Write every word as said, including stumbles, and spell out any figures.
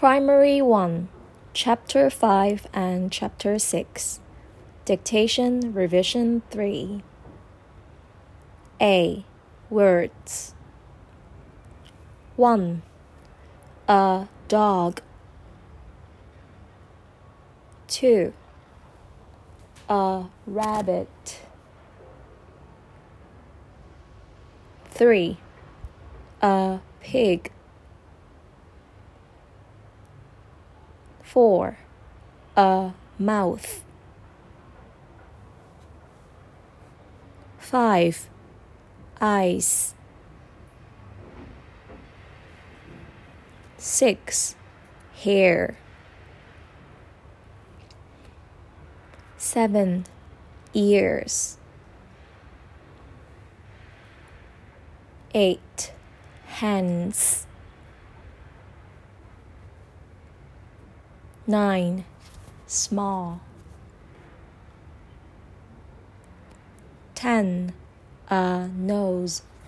Primary one, Chapter five and Chapter six. Dictation Revision three. A. Words. one. A dog. two. A rabbit. three. A pig. four. A mouth. five. Eyes. six. Hair. seven. Ears. eight. Hands. nine. Small. ten. A nose.